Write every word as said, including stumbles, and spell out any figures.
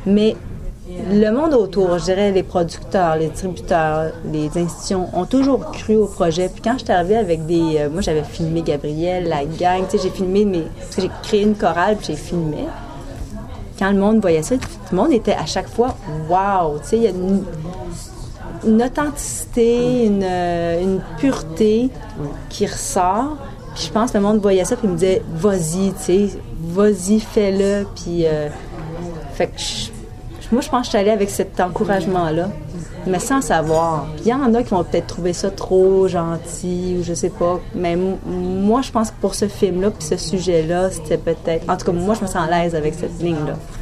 Mais le monde autour, je dirais les producteurs, les distributeurs, les institutions ont toujours cru au projet. Puis quand je suis arrivée avec des... Euh, moi, j'avais filmé Gabriel, la gang, tu sais, j'ai filmé mes... Parce que j'ai créé une chorale, puis j'ai filmé. Quand le monde voyait ça, tout le monde était à chaque fois « wow », tu sais, il y a une, une authenticité, une, une pureté qui ressort. Puis je pense que le monde voyait ça, puis il me disait « vas-y, tu sais, vas-y, fais-le », puis... Euh, fait que je, moi, je pense que je suis allée avec cet encouragement-là, mais sans savoir. Puis il y en a qui vont peut-être trouver ça trop gentil, ou je sais pas. Mais m- moi, je pense que pour ce film-là, puis ce sujet-là, c'était peut-être... En tout cas, moi, je me sens à l'aise avec cette ligne-là.